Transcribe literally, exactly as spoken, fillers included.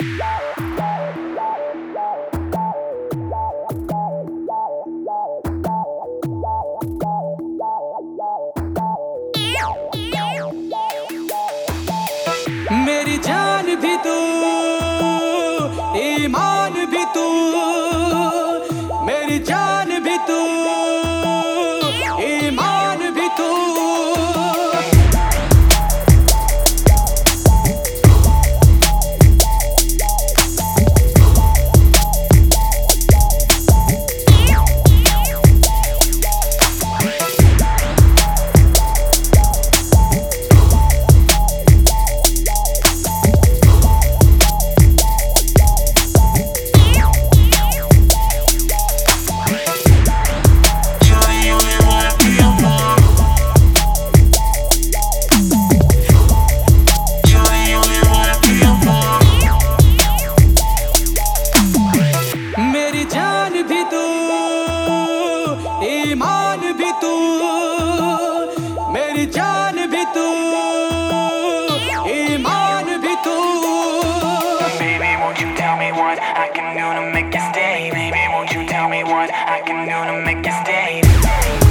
मेरी जान भी तू, ईमान भी तू, मेरी जान भी तू, ईमान भी तू। मेरी जान भी तू, ईमान भी तू, मेरी जान भी तू, ईमान भी तू। Baby, won't you tell me what I can do to make you stay? Baby, won't you tell me what I can do to make you stay?